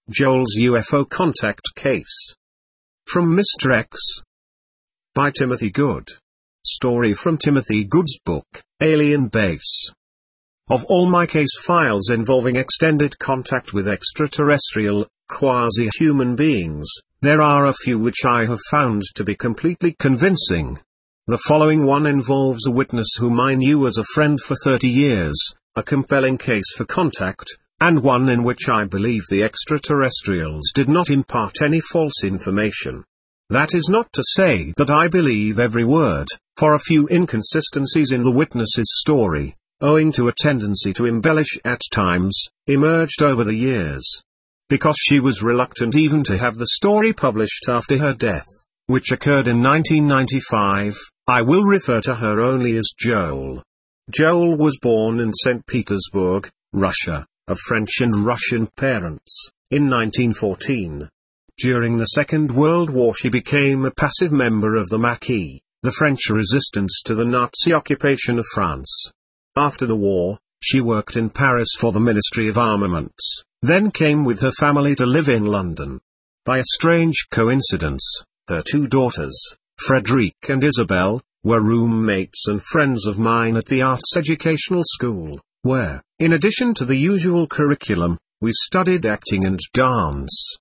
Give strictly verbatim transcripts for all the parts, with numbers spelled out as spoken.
Joel's U F O Contact Case. From Mister X. By Timothy Good. Story from Timothy Good's book, Alien Base. Of all my case files involving extended contact with extraterrestrial, quasi-human beings, there are a few which I have found to be completely convincing. The following one involves a witness whom I knew as a friend for thirty years, a compelling case for contact, and one in which I believe the extraterrestrials did not impart any false information. That is not to say that I believe every word, for a few inconsistencies in the witness's story, owing to a tendency to embellish at times, emerged over the years. Because she was reluctant even to have the story published after her death, which occurred in nineteen ninety-five, I will refer to her only as Joel. Joel was born in Saint Petersburg, Russia, of French and Russian parents, in nineteen fourteen. During the Second World War she became a passive member of the Maquis, the French resistance to the Nazi occupation of France. After the war, she worked in Paris for the Ministry of Armaments, then came with her family to live in London. By a strange coincidence, her two daughters, Frederique and Isabel, were roommates and friends of mine at the Arts Educational School, where, in addition to the usual curriculum, we studied acting and dance,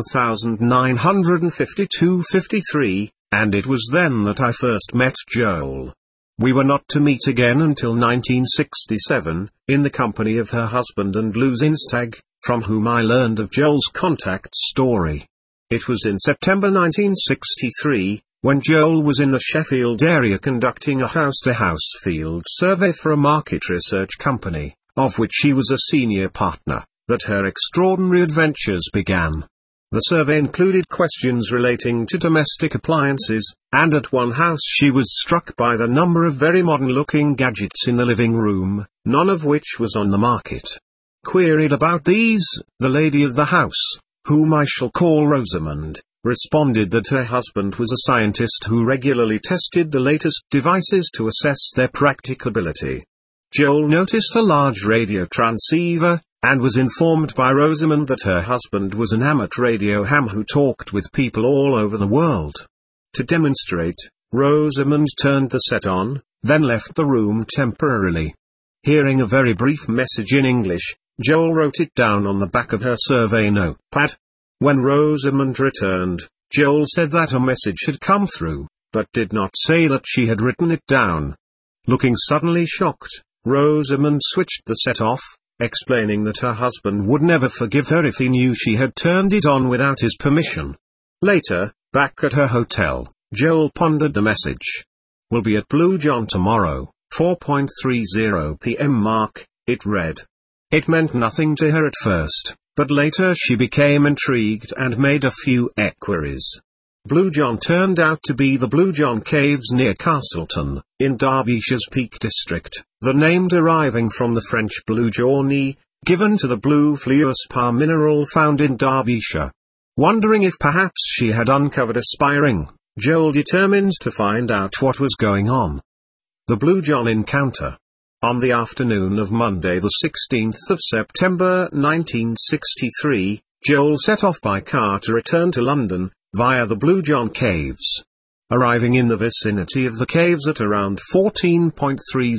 nineteen fifty-two fifty-three, and it was then that I first met Joel. We were not to meet again until nineteen sixty-seven, in the company of her husband and Lou Zinstag, from whom I learned of Joel's contact story. It was in September nineteen sixty-three, when Joel was in the Sheffield area conducting a house-to-house field survey for a market research company, of which she was a senior partner, that her extraordinary adventures began. The survey included questions relating to domestic appliances, and at one house she was struck by the number of very modern-looking gadgets in the living room, none of which was on the market. Queried about these, the lady of the house, whom I shall call Rosamond, responded that her husband was a scientist who regularly tested the latest devices to assess their practicability. Joel noticed a large radio transceiver, and was informed by Rosamond that her husband was an amateur radio ham who talked with people all over the world. To demonstrate, Rosamond turned the set on, then left the room temporarily. Hearing a very brief message in English, Joel wrote it down on the back of her survey notepad. When Rosamond returned, Joel said that a message had come through, but did not say that she had written it down. Looking suddenly shocked, Rosamond switched the set off, explaining that her husband would never forgive her if he knew she had turned it on without his permission. Later, back at her hotel, Joel pondered the message. "Will be at Blue John tomorrow, four thirty p m mark, it read. It meant nothing to her at first, but later she became intrigued and made a few enquiries. Blue John turned out to be the Blue John Caves near Castleton, in Derbyshire's Peak District, the name deriving from the French blue journey, given to the blue fluorspar mineral found in Derbyshire. Wondering if perhaps she had uncovered a spy ring, Joel determined to find out what was going on. The Blue John encounter. On the afternoon of Monday the sixteenth of September nineteen sixty-three, Joel set off by car to return to London, via the Blue John Caves. Arriving in the vicinity of the caves at around fourteen thirty,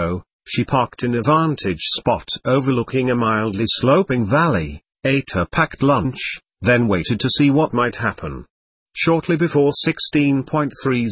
she parked in a vantage spot overlooking a mildly sloping valley, ate her packed lunch, then waited to see what might happen. Shortly before sixteen thirty,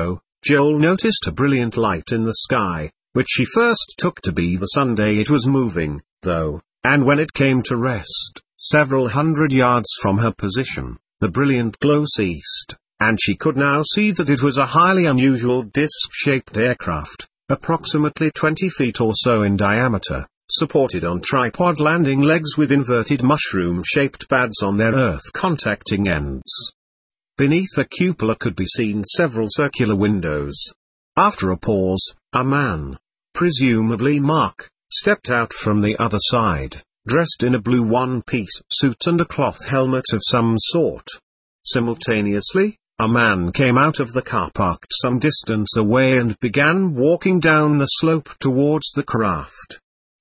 Joel noticed a brilliant light in the sky, which she first took to be the Sunday it was moving, though, and when it came to rest, several hundred yards from her position, the brilliant glow ceased, and she could now see that it was a highly unusual disc-shaped aircraft, approximately twenty feet or so in diameter, supported on tripod landing legs with inverted mushroom-shaped pads on their earth-contacting ends. Beneath the cupola could be seen several circular windows. After a pause, a man, presumably Mark, stepped out from the other side, dressed in a blue one-piece suit and a cloth helmet of some sort. Simultaneously, a man came out of the car parked some distance away and began walking down the slope towards the craft.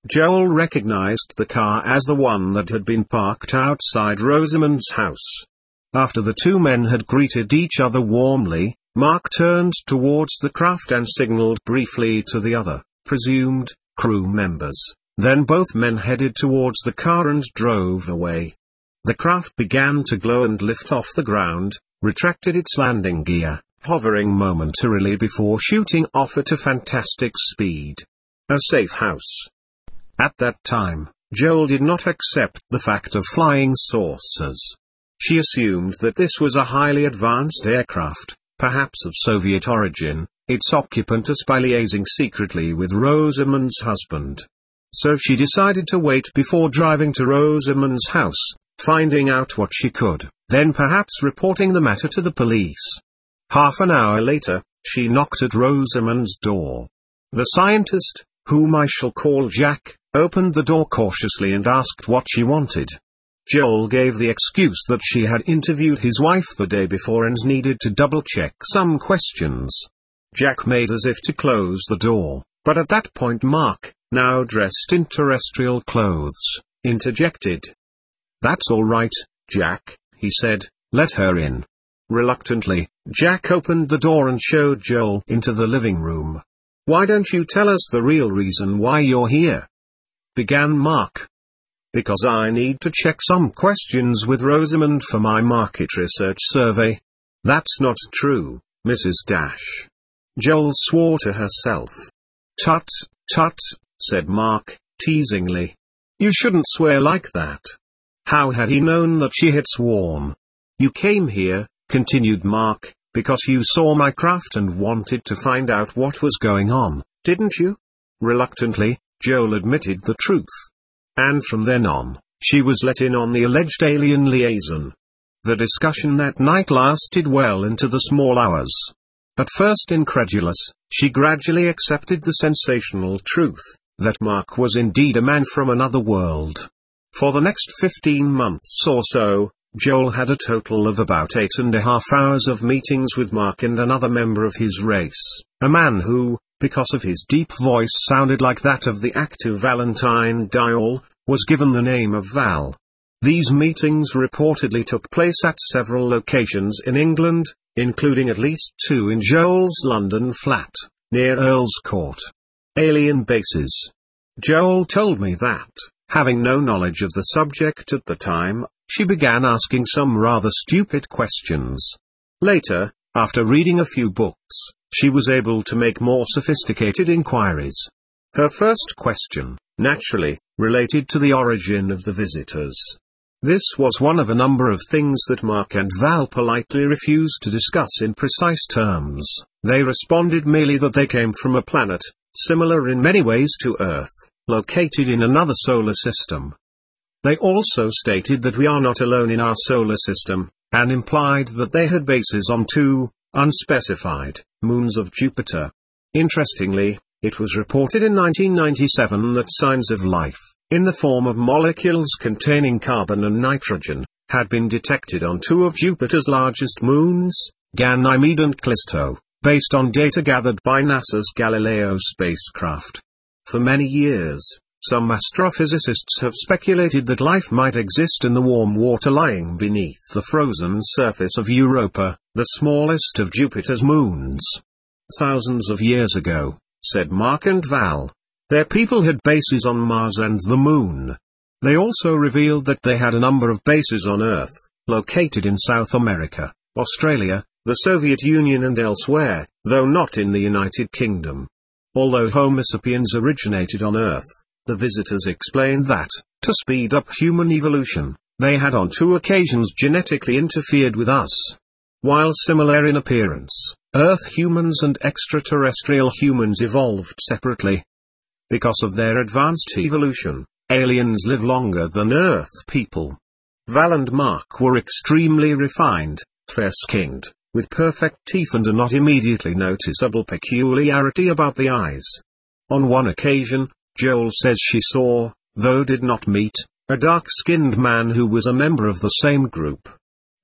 Joel recognized the car as the one that had been parked outside Rosamund's house. After the two men had greeted each other warmly, Mark turned towards the craft and signaled briefly to the other, presumed, crew members. Then both men headed towards the car and drove away. The craft began to glow and lift off the ground, retracted its landing gear, hovering momentarily before shooting off at a fantastic speed. A safe house. At that time, Joel did not accept the fact of flying saucers. She assumed that this was a highly advanced aircraft, perhaps of Soviet origin, its occupant a spy liaising secretly with Rosamund's husband. So she decided to wait before driving to Rosamund's house, finding out what she could, then perhaps reporting the matter to the police. Half an hour later, she knocked at Rosamund's door. The scientist, whom I shall call Jack, opened the door cautiously and asked what she wanted. Joel gave the excuse that she had interviewed his wife the day before and needed to double-check some questions. Jack made as if to close the door, but at that point Mark, now dressed in terrestrial clothes, interjected. "That's all right, Jack," he said, "let her in." Reluctantly, Jack opened the door and showed Joel into the living room. "Why don't you tell us the real reason why you're here?" began Mark. "Because I need to check some questions with Rosamund for my market research survey." "That's not true, Missus Dash." Joel swore to herself. "Tut, tut," said Mark, teasingly. "You shouldn't swear like that." How had he known that she had sworn? "You came here," continued Mark, "because you saw my craft and wanted to find out what was going on, didn't you?" Reluctantly, Joel admitted the truth. And from then on, she was let in on the alleged alien liaison. The discussion that night lasted well into the small hours. At first incredulous, she gradually accepted the sensational truth, that Mark was indeed a man from another world. For the next fifteen months or so, Joel had a total of about eight and a half hours of meetings with Mark and another member of his race, a man who, because of his deep voice sounded like that of the actor Valentine Dyall, was given the name of Val. These meetings reportedly took place at several locations in England, including at least two in Joel's London flat, near Earl's Court. Alien bases. Joel told me that, having no knowledge of the subject at the time, she began asking some rather stupid questions. Later, after reading a few books, she was able to make more sophisticated inquiries. Her first question, naturally, related to the origin of the visitors. This was one of a number of things that Mark and Val politely refused to discuss in precise terms. They responded merely that they came from a planet, similar in many ways to Earth, located in another solar system. They also stated that we are not alone in our solar system, and implied that they had bases on two, unspecified, moons of Jupiter. Interestingly, it was reported in nineteen ninety-seven that signs of life, in the form of molecules containing carbon and nitrogen, had been detected on two of Jupiter's largest moons, Ganymede and Callisto, based on data gathered by NASA's Galileo spacecraft. For many years, some astrophysicists have speculated that life might exist in the warm water lying beneath the frozen surface of Europa, the smallest of Jupiter's moons. Thousands of years ago, said Mark and Val, their people had bases on Mars and the Moon. They also revealed that they had a number of bases on Earth, located in South America, Australia, the Soviet Union and elsewhere, though not in the United Kingdom. Although Homo sapiens originated on Earth, the visitors explained that, to speed up human evolution, they had on two occasions genetically interfered with us. While similar in appearance, Earth humans and extraterrestrial humans evolved separately. Because of their advanced evolution, aliens live longer than Earth people. Val and Mark were extremely refined, fair-skinned, with perfect teeth and a not immediately noticeable peculiarity about the eyes. On one occasion, Joel says she saw, though did not meet, a dark-skinned man who was a member of the same group.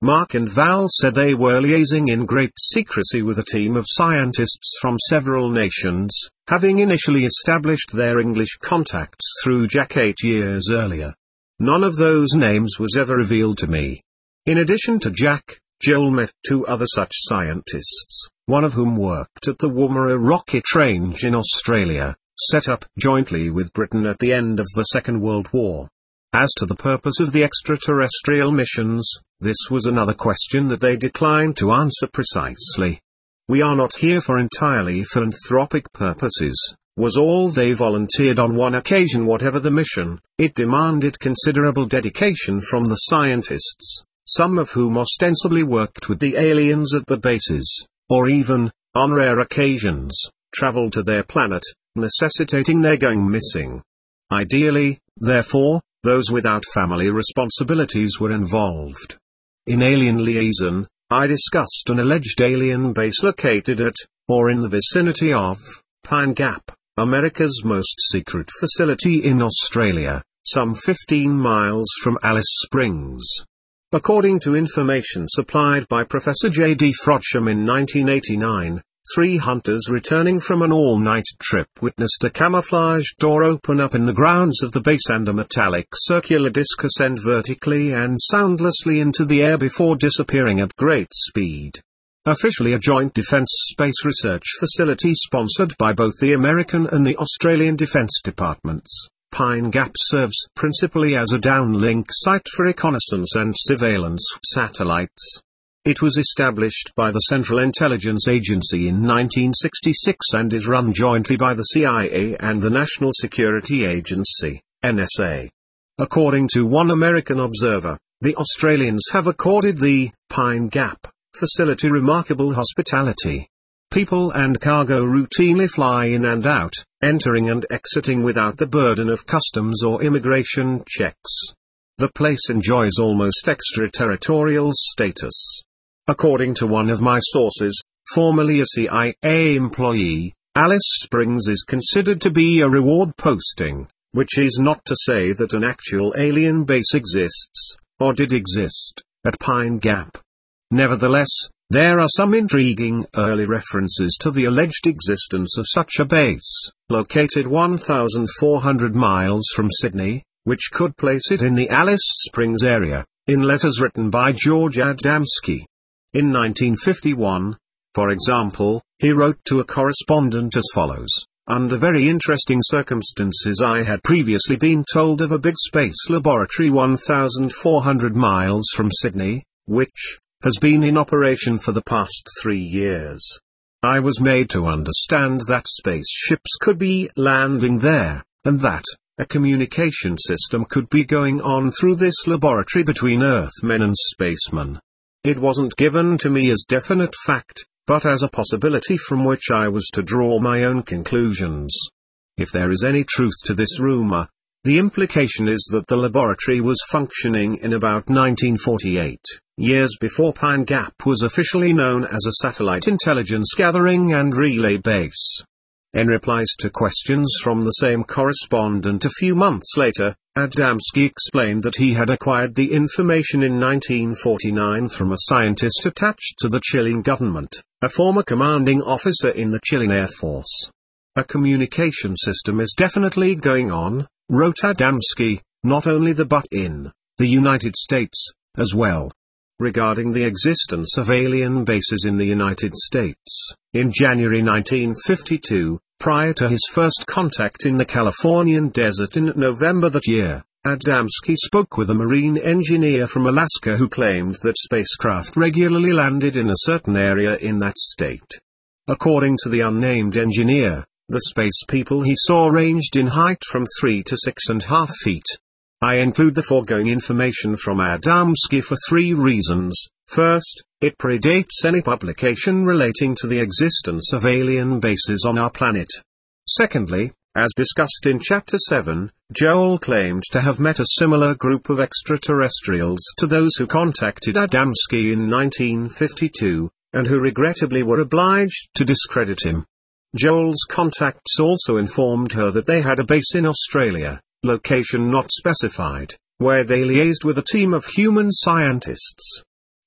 Mark and Val said they were liaising in great secrecy with a team of scientists from several nations, having initially established their English contacts through Jack eight years earlier. None of those names was ever revealed to me. In addition to Jack, Joel met two other such scientists, one of whom worked at the Woomera rocket range in Australia, set up jointly with Britain at the end of the Second World War. As to the purpose of the extraterrestrial missions, this was another question that they declined to answer precisely. "We are not here for entirely philanthropic purposes," was all they volunteered on one occasion. Whatever the mission, it demanded considerable dedication from the scientists, some of whom ostensibly worked with the aliens at the bases, or even, on rare occasions, traveled to their planet, necessitating their going missing. Ideally, therefore, those without family responsibilities were involved. In Alien Liaison, I discussed an alleged alien base located at, or in the vicinity of, Pine Gap, America's most secret facility in Australia, some fifteen miles from Alice Springs. According to information supplied by Professor J D Frodsham in nineteen eighty-nine, three hunters returning from an all-night trip witnessed a camouflaged door open up in the grounds of the base and a metallic circular disc ascend vertically and soundlessly into the air before disappearing at great speed. Officially a joint defense space research facility sponsored by both the American and the Australian Defense Departments, Pine Gap serves principally as a downlink site for reconnaissance and surveillance satellites. It was established by the Central Intelligence Agency in nineteen sixty-six and is run jointly by the C I A and the National Security Agency, N S A. According to one American observer, the Australians have accorded the Pine Gap facility remarkable hospitality. People and cargo routinely fly in and out, entering and exiting without the burden of customs or immigration checks. The place enjoys almost extraterritorial status. According to one of my sources, formerly a C I A employee, Alice Springs is considered to be a reward posting, which is not to say that an actual alien base exists, or did exist, at Pine Gap. Nevertheless, there are some intriguing early references to the alleged existence of such a base, located one thousand four hundred miles from Sydney, which could place it in the Alice Springs area, in letters written by George Adamski. In nineteen fifty-one, for example, he wrote to a correspondent as follows: "Under very interesting circumstances I had previously been told of a big space laboratory one thousand four hundred miles from Sydney, which has been in operation for the past three years. I was made to understand that spaceships could be landing there, and that a communication system could be going on through this laboratory between Earthmen and spacemen. It wasn't given to me as definite fact, but as a possibility from which I was to draw my own conclusions. If there is any truth to this rumor, the implication is that the laboratory was functioning in about nineteen forty-eight, years before Pine Gap was officially known as a satellite intelligence gathering and relay base." In replies to questions from the same correspondent a few months later, Adamski explained that he had acquired the information in nineteen forty-nine from a scientist attached to the Chilean government, a former commanding officer in the Chilean Air Force. "A communication system is definitely going on," wrote Adamski, "not only the but in the United States, as well." Regarding the existence of alien bases in the United States, in January nineteen fifty-two, prior to his first contact in the Californian desert in November that year, Adamski spoke with a marine engineer from Alaska who claimed that spacecraft regularly landed in a certain area in that state. According to the unnamed engineer, the space people he saw ranged in height from three to six and a half feet. I include the foregoing information from Adamski for three reasons. First, it predates any publication relating to the existence of alien bases on our planet. Secondly, as discussed in Chapter seven, Joel claimed to have met a similar group of extraterrestrials to those who contacted Adamski in nineteen fifty-two, and who regrettably were obliged to discredit him. Joel's contacts also informed her that they had a base in Australia, location not specified, where they liaised with a team of human scientists.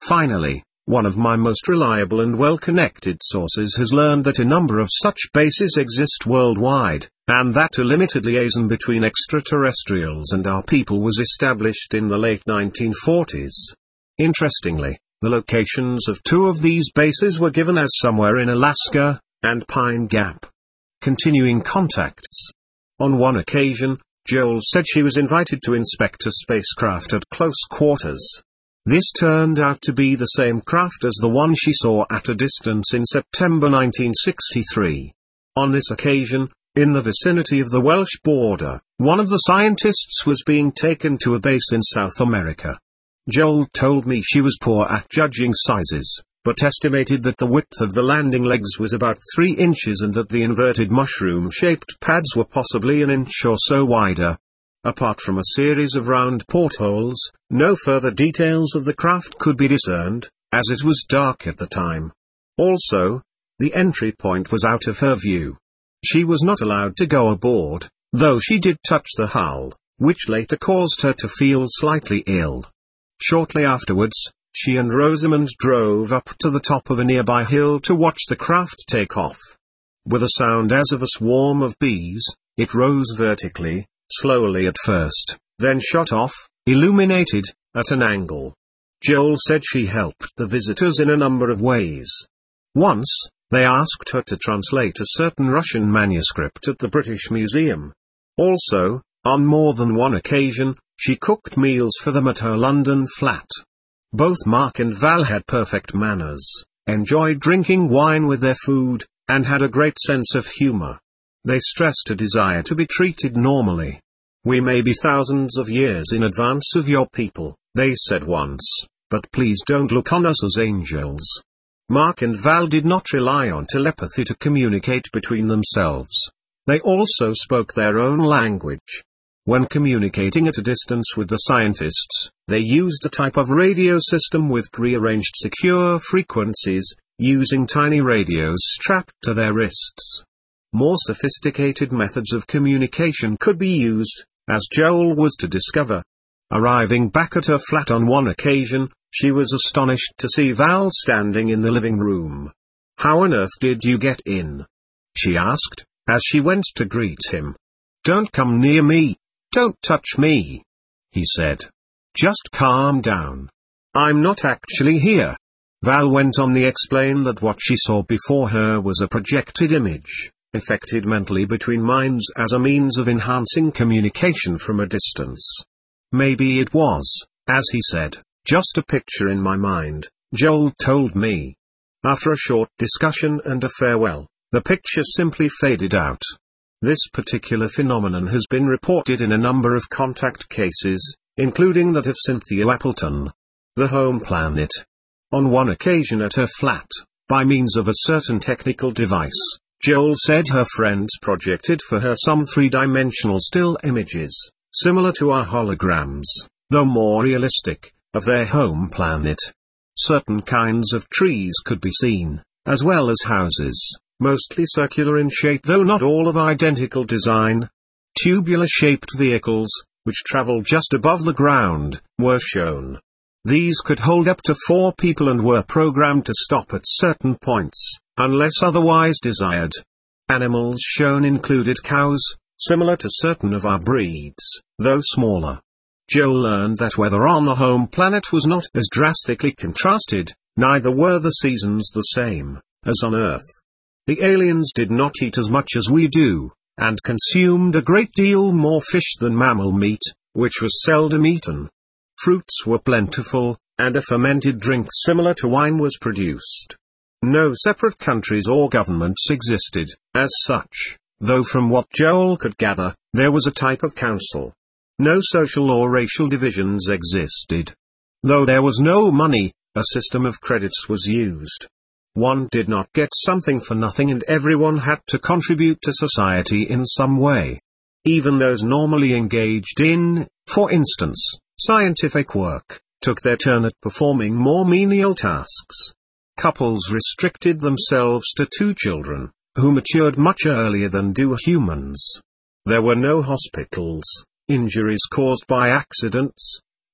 Finally, one of my most reliable and well-connected sources has learned that a number of such bases exist worldwide, and that a limited liaison between extraterrestrials and our people was established in the late nineteen forties. Interestingly, the locations of two of these bases were given as somewhere in Alaska and Pine Gap. Continuing contacts. On one occasion, Joel said she was invited to inspect a spacecraft at close quarters. This turned out to be the same craft as the one she saw at a distance in September nineteen sixty-three. On this occasion, in the vicinity of the Welsh border, one of the scientists was being taken to a base in South America. Joel told me she was poor at judging sizes, but estimated that the width of the landing legs was about three inches and that the inverted mushroom-shaped pads were possibly an inch or so wider. Apart from a series of round portholes, no further details of the craft could be discerned, as it was dark at the time. Also, the entry point was out of her view. She was not allowed to go aboard, though she did touch the hull, which later caused her to feel slightly ill. Shortly afterwards, she and Rosamund drove up to the top of a nearby hill to watch the craft take off. With a sound as of a swarm of bees, it rose vertically, slowly at first, then shot off, illuminated, at an angle. Joel said she helped the visitors in a number of ways. Once, they asked her to translate a certain Russian manuscript at the British Museum. Also, on more than one occasion, she cooked meals for them at her London flat. Both Mark and Val had perfect manners, enjoyed drinking wine with their food, and had a great sense of humor. They stressed a desire to be treated normally. "We may be thousands of years in advance of your people," they said once, "but please don't look on us as angels." Mark and Val did not rely on telepathy to communicate between themselves. They also spoke their own language. When communicating at a distance with the scientists, they used a type of radio system with prearranged secure frequencies, using tiny radios strapped to their wrists. More sophisticated methods of communication could be used, as Joel was to discover. Arriving back at her flat on one occasion, she was astonished to see Val standing in the living room. "How on earth did you get in?" she asked, as she went to greet him. "Don't come near me. Don't touch me," he said. "Just calm down. I'm not actually here." Val went on to explain that what she saw before her was a projected image, effected mentally between minds as a means of enhancing communication from a distance. "Maybe it was, as he said, just a picture in my mind," Joel told me. After a short discussion and a farewell, the picture simply faded out. This particular phenomenon has been reported in a number of contact cases, including that of Cynthia Appleton. The home planet. On one occasion at her flat, by means of a certain technical device, Joel said her friends projected for her some three-dimensional still images, similar to our holograms, though more realistic, of their home planet. Certain kinds of trees could be seen, as well as houses, mostly circular in shape though not all of identical design. Tubular-shaped vehicles, which travel just above the ground, were shown. These could hold up to four people and were programmed to stop at certain points, unless otherwise desired. Animals shown included cows, similar to certain of our breeds, though smaller. Joel learned that weather on the home planet was not as drastically contrasted, neither were the seasons the same, as on Earth. The aliens did not eat as much as we do, and consumed a great deal more fish than mammal meat, which was seldom eaten. Fruits were plentiful, and a fermented drink similar to wine was produced. No separate countries or governments existed, as such, though from what Joel could gather, there was a type of council. No social or racial divisions existed. Though there was no money, a system of credits was used. One did not get something for nothing and everyone had to contribute to society in some way. Even those normally engaged in, for instance, scientific work, took their turn at performing more menial tasks. Couples restricted themselves to two children, who matured much earlier than do humans. There were no hospitals, injuries caused by accidents,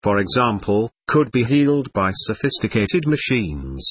for example, could be healed by sophisticated machines.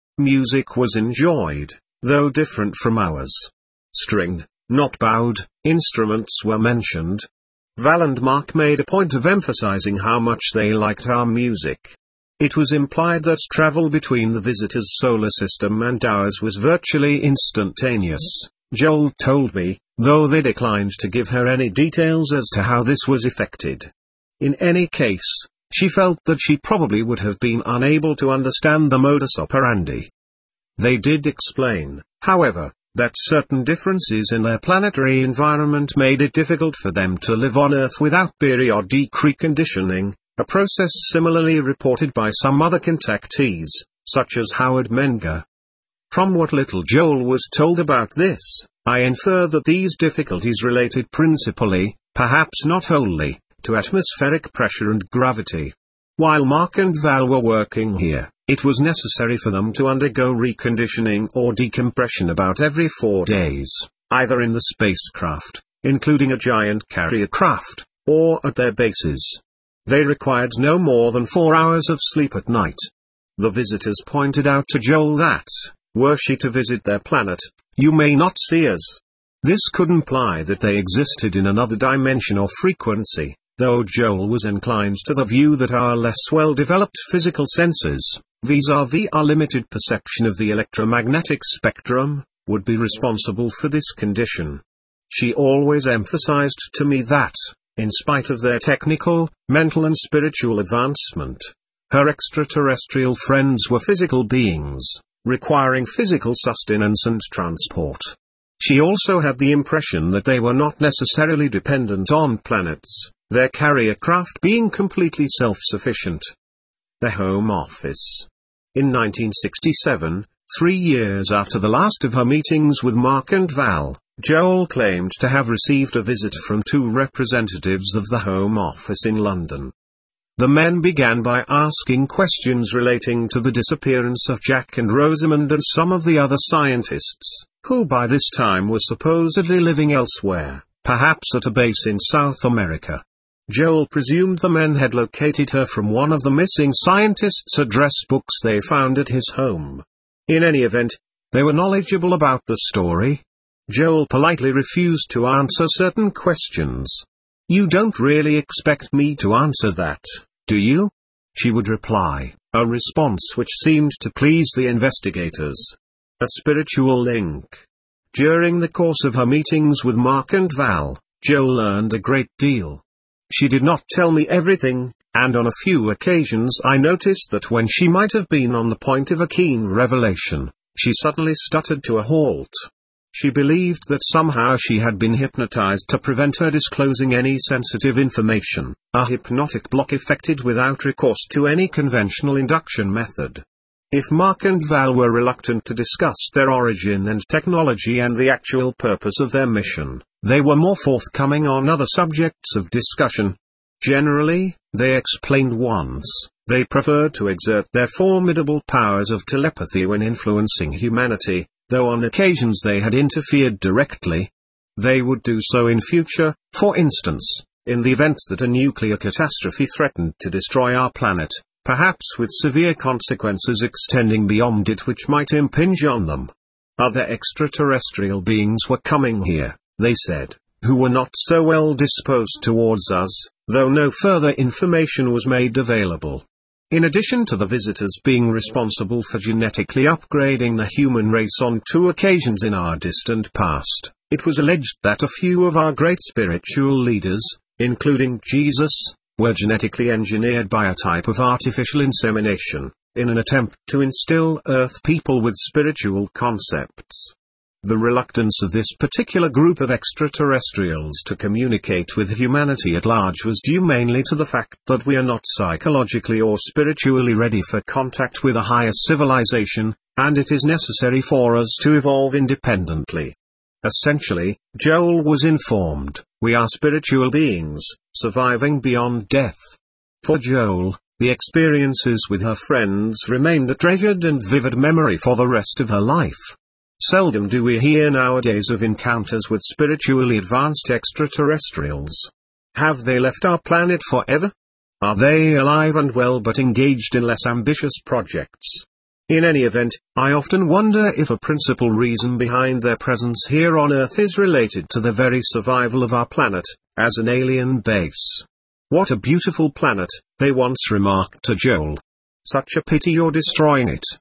Music was enjoyed, though different from ours. Stringed, not bowed, instruments were mentioned. Val and Mark made a point of emphasizing how much they liked our music. It was implied that travel between the visitors' solar system and ours was virtually instantaneous, Joel told me, though they declined to give her any details as to how this was effected. In any case, she felt that she probably would have been unable to understand the modus operandi. They did explain, however, that certain differences in their planetary environment made it difficult for them to live on Earth without periodic reconditioning, a process similarly reported by some other contactees, such as Howard Menger. From what little Joel was told about this, I infer that these difficulties related principally, perhaps not wholly, to atmospheric pressure and gravity. While Mark and Val were working here, it was necessary for them to undergo reconditioning or decompression about every four days, either in the spacecraft, including a giant carrier craft, or at their bases. They required no more than four hours of sleep at night. The visitors pointed out to Joel that, were she to visit their planet, you may not see us. This could imply that they existed in another dimension or frequency, though Joel was inclined to the view that our less well-developed physical senses, vis-à-vis our limited perception of the electromagnetic spectrum, would be responsible for this condition. She always emphasized to me that, in spite of their technical, mental and spiritual advancement, her extraterrestrial friends were physical beings, requiring physical sustenance and transport. She also had the impression that they were not necessarily dependent on planets, their carrier craft being completely self-sufficient. The Home Office. In nineteen sixty-seven, three years after the last of her meetings with Mark and Val, Joel claimed to have received a visit from two representatives of the Home Office in London. The men began by asking questions relating to the disappearance of Jack and Rosamond and some of the other scientists, who by this time were supposedly living elsewhere, perhaps at a base in South America. Joel presumed the men had located her from one of the missing scientists' address books they found at his home. In any event, they were knowledgeable about the story. Joel politely refused to answer certain questions. "You don't really expect me to answer that, do you?" she would reply, a response which seemed to please the investigators. A spiritual link. During the course of her meetings with Mark and Val, Joel learned a great deal. She did not tell me everything, and on a few occasions I noticed that when she might have been on the point of a keen revelation, she suddenly stuttered to a halt. She believed that somehow she had been hypnotized to prevent her disclosing any sensitive information, a hypnotic block effected without recourse to any conventional induction method. If Mark and Val were reluctant to discuss their origin and technology and the actual purpose of their mission, they were more forthcoming on other subjects of discussion. Generally, they explained once, they preferred to exert their formidable powers of telepathy when influencing humanity, though on occasions they had interfered directly. They would do so in future, for instance, in the event that a nuclear catastrophe threatened to destroy our planet, perhaps with severe consequences extending beyond it which might impinge on them. Other extraterrestrial beings were coming here, they said, who were not so well disposed towards us, though no further information was made available. In addition to the visitors being responsible for genetically upgrading the human race on two occasions in our distant past, it was alleged that a few of our great spiritual leaders, including Jesus, were genetically engineered by a type of artificial insemination, in an attempt to instill Earth people with spiritual concepts. The reluctance of this particular group of extraterrestrials to communicate with humanity at large was due mainly to the fact that we are not psychologically or spiritually ready for contact with a higher civilization, and it is necessary for us to evolve independently. Essentially, Joel was informed, we are spiritual beings, surviving beyond death. For Joel, the experiences with her friends remained a treasured and vivid memory for the rest of her life. Seldom do we hear nowadays of encounters with spiritually advanced extraterrestrials. Have they left our planet forever? Are they alive and well but engaged in less ambitious projects? In any event, I often wonder if a principal reason behind their presence here on Earth is related to the very survival of our planet, as an alien base. "What a beautiful planet," they once remarked to Joel. "Such a pity you're destroying it."